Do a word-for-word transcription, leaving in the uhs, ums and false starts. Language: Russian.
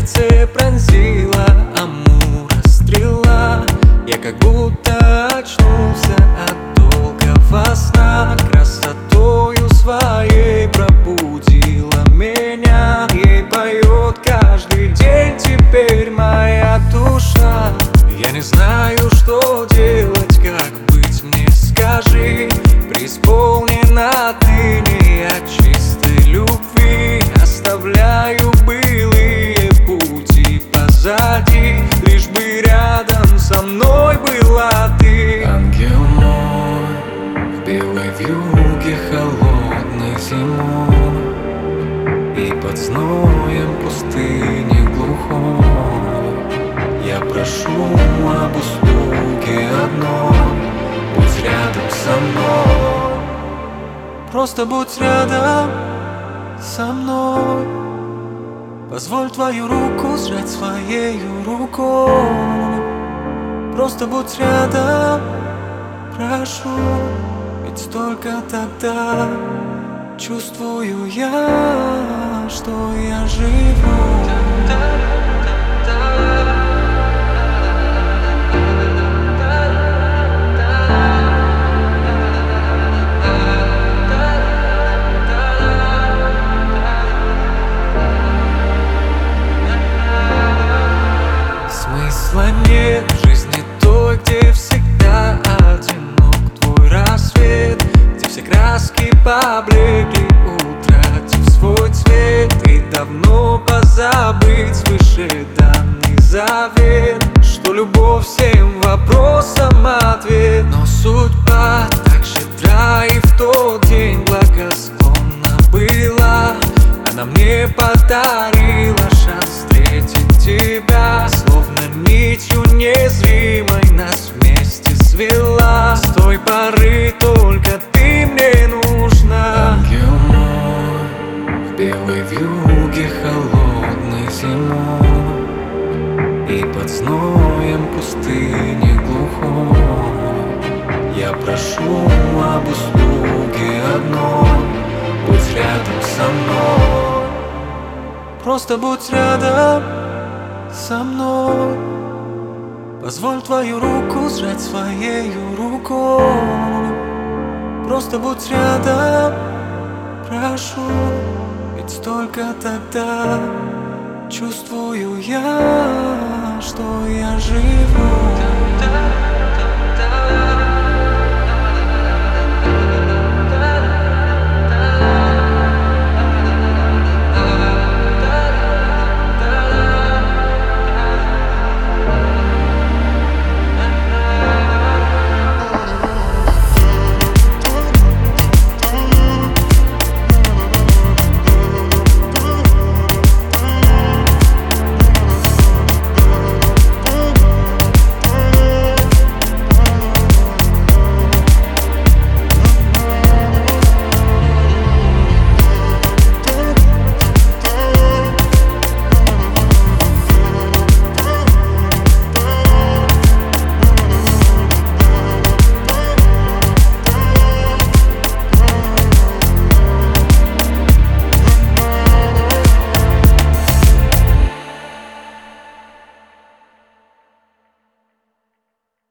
сердце пронзила амура стрела. Я как будто очнулся от долгого сна. Красотою своей пробудила меня. Ей поет каждый день теперь моя душа. Я не знаю, что делать, как быть мне, скажи. Преисполнена отныне от чистой любви. Оставляю былые пути позади, лишь бы рядом со мной была ты. Ангел мой, в белой вьюге холодной зимой и под зноем пустыни глухой, я прошу об услуге одной: будь рядом со мной. Просто будь рядом со мной. Позволь твою руку сжать своею рукой. Просто будь рядом, прошу. Ведь только тогда чувствую я, что я живу. Смысла нет в жизни той, где всегда одинок твой рассвет, где все краски поблекли, утратив свой цвет. И давно позабыть свыше данный завет, что любовь всем вопросам ответ. Но судьба так щедра и в тот день благосклонна была. Она мне подарила шанс встретить тебя, словно нитью незримой нас вместе свела. С той поры только ты мне нужна. Ангел мой, в белой вьюге холодной зимой и под зноем пустыни глухой, я прошу об услуге одной: будь рядом со мной. Просто будь рядом со мной. Позволь твою руку сжать своею рукой. Просто будь рядом, прошу. Ведь только тогда чувствую я, что я живу.